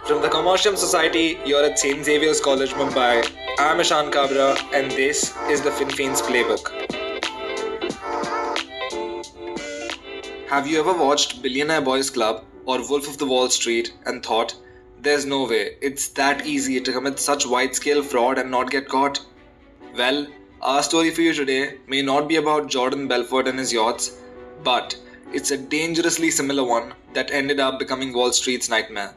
From the Commercium Society, you're at St. Xavier's College, Mumbai. I'm Ishan Kabra, and this is the FinFiends Playbook. Have you ever watched Billionaire Boys Club or Wolf of the Wall Street and thought, there's no way it's that easy to commit such wide-scale fraud and not get caught? Well, our story for you today may not be about Jordan Belfort and his yachts, but it's a dangerously similar one that ended up becoming Wall Street's nightmare.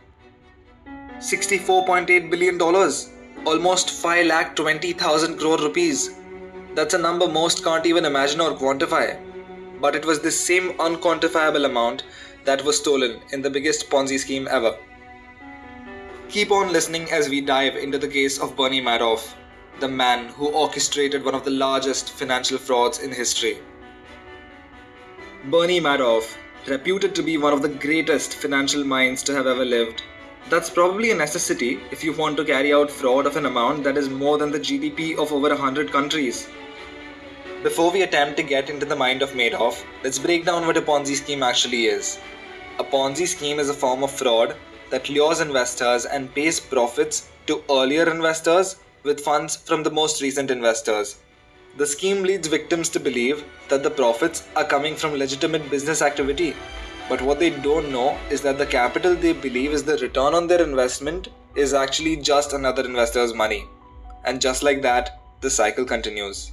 $64.8 billion, almost 5,20,000 crore rupees. That's a number most can't even imagine or quantify. But it was this same unquantifiable amount that was stolen in the biggest Ponzi scheme ever. Keep on listening as we dive into the case of Bernie Madoff, the man who orchestrated one of the largest financial frauds in history. Bernie Madoff, reputed to be one of the greatest financial minds to have ever lived. That's probably a necessity if you want to carry out fraud of an amount that is more than the GDP of over 100 countries. Before we attempt to get into the mind of Madoff, let's break down what a Ponzi scheme actually is. A Ponzi scheme is a form of fraud that lures investors and pays profits to earlier investors with funds from the most recent investors. The scheme leads victims to believe that the profits are coming from legitimate business activity. But what they don't know is that the capital they believe is the return on their investment is actually just another investor's money. And just like that, the cycle continues.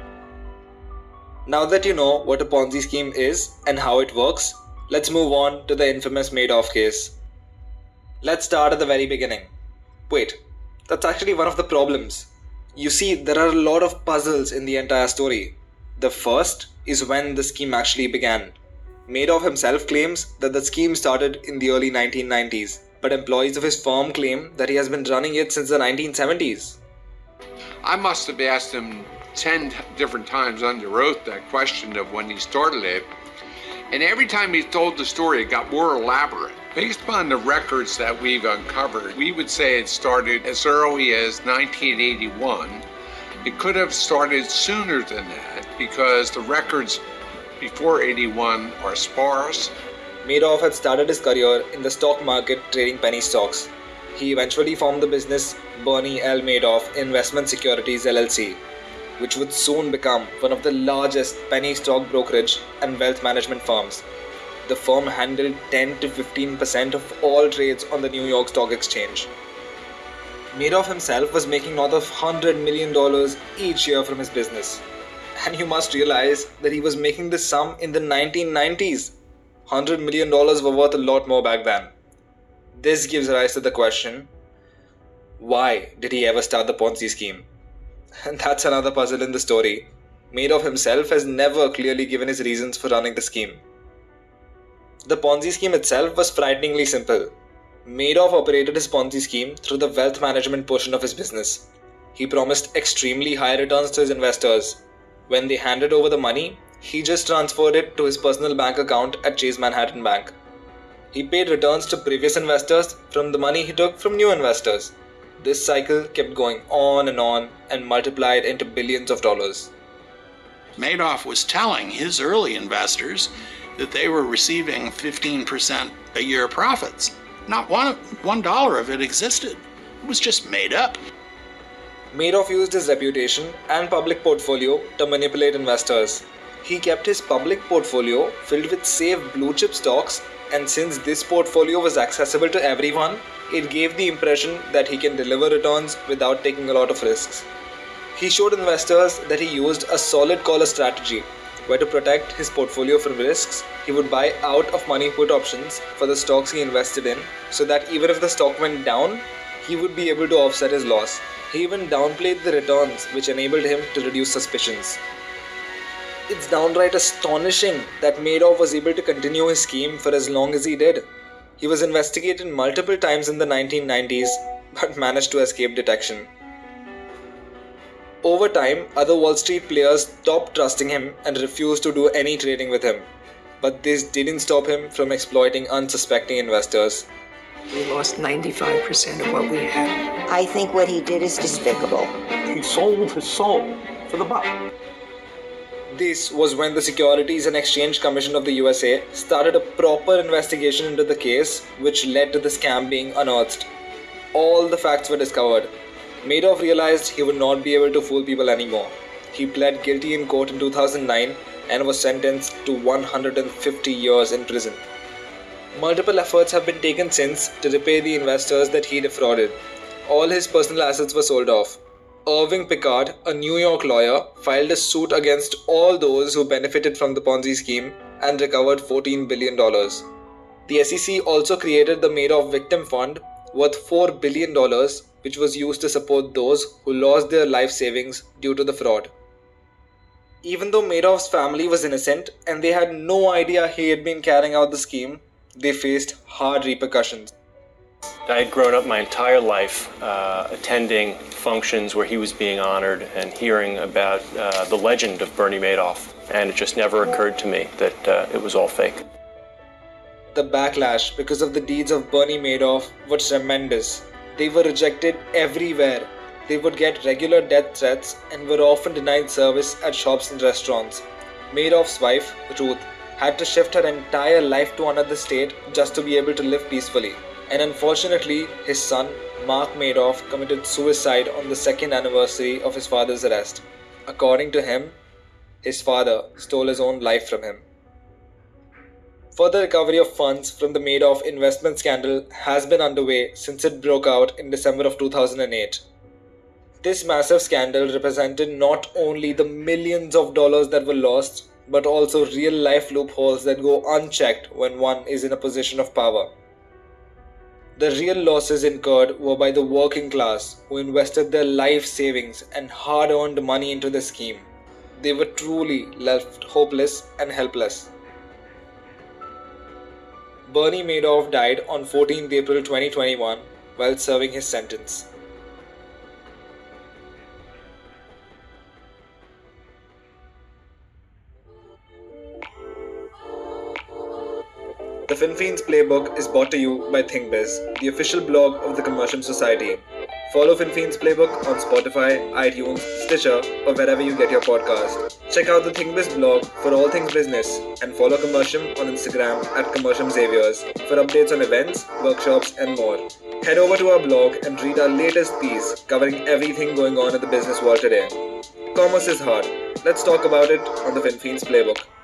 Now that you know what a Ponzi scheme is and how it works, let's move on to the infamous Madoff case. Let's start at the very beginning. Wait, that's actually one of the problems. You see, there are a lot of puzzles in the entire story. The first is when the scheme actually began. Madoff himself claims that the scheme started in the early 1990s, but employees of his firm claim that he has been running it since the 1970s. I must have asked him 10 different times under oath that question of when he started it, and every time he told the story it got more elaborate. Based upon the records that we've uncovered, we would say it started as early as 1981. It could have started sooner than that because the records before 81 are sparse. Madoff had started his career in the stock market trading penny stocks. He eventually formed the business Bernie L. Madoff Investment Securities LLC, which would soon become one of the largest penny stock brokerage and wealth management firms. The firm handled 10 to 15% of all trades on the New York Stock Exchange. Madoff himself was making north of $100 million each year from his business. And you must realize that he was making this sum in the 1990s. $100 million were worth a lot more back then. This gives rise to the question, why did he ever start the Ponzi scheme? And that's another puzzle in the story. Madoff himself has never clearly given his reasons for running the scheme. The Ponzi scheme itself was frighteningly simple. Madoff operated his Ponzi scheme through the wealth management portion of his business. He promised extremely high returns to his investors. When they handed over the money, he just transferred it to his personal bank account at Chase Manhattan Bank. He paid returns to previous investors from the money he took from new investors. This cycle kept going on and multiplied into billions of dollars. Madoff was telling his early investors that they were receiving 15% a year profits. Not $1 of it existed. It was just made up. Madoff used his reputation and public portfolio to manipulate investors. He kept his public portfolio filled with safe blue chip stocks, and since this portfolio was accessible to everyone, it gave the impression that he can deliver returns without taking a lot of risks. He showed investors that he used a solid collar strategy, where to protect his portfolio from risks, he would buy out of money put options for the stocks he invested in, so that even if the stock went down, he would be able to offset his loss. He even downplayed the returns, which enabled him to reduce suspicions. It's downright astonishing that Madoff was able to continue his scheme for as long as he did. He was investigated multiple times in the 1990s, but managed to escape detection. Over time, other Wall Street players stopped trusting him and refused to do any trading with him. But this didn't stop him from exploiting unsuspecting investors. We lost 95% of what we had. I think what he did is despicable. He sold his soul for the buck. This was when the Securities and Exchange Commission of the USA started a proper investigation into the case, which led to the scam being unearthed. all the facts were discovered, Madoff realized he would not be able to fool people anymore. He pled guilty in court in 2009 and was sentenced to 150 years in prison. Multiple efforts have been taken since to repay the investors that he defrauded. All his personal assets were sold off. Irving Picard, a New York lawyer, filed a suit against all those who benefited from the Ponzi scheme and recovered $14 billion. The SEC also created the Madoff Victim Fund worth $4 billion, which was used to support those who lost their life savings due to the fraud. Even though Madoff's family was innocent and they had no idea he had been carrying out the scheme, they faced hard repercussions. I had grown up my entire life attending functions where he was being honored and hearing about the legend of Bernie Madoff, and it just never occurred to me that it was all fake. The backlash because of the deeds of Bernie Madoff was tremendous. They were rejected everywhere. They would get regular death threats and were often denied service at shops and restaurants. Madoff's wife, Ruth, had to shift her entire life to another state just to be able to live peacefully. And unfortunately, his son, Mark Madoff, committed suicide on the second anniversary of his father's arrest. According to him, his father stole his own life from him. Further recovery of funds from the Madoff investment scandal has been underway since it broke out in December of 2008. This massive scandal represented not only the millions of dollars that were lost, but also real-life loopholes that go unchecked when one is in a position of power. The real losses incurred were by the working class who invested their life savings and hard-earned money into the scheme. They were truly left hopeless and helpless. Bernie Madoff died on 14th April 2021 while serving his sentence. The FinFiends Playbook is brought to you by ThinkBiz, the official blog of the Commercium Society. Follow FinFiends Playbook on Spotify, iTunes, Stitcher, or wherever you get your podcast. Check out the ThinkBiz blog for all things business and follow Commercium on Instagram at CommerciumXaviers for updates on events, workshops, and more. Head over to our blog and read our latest piece covering everything going on in the business world today. Commerce is hard. Let's talk about it on the FinFiends Playbook.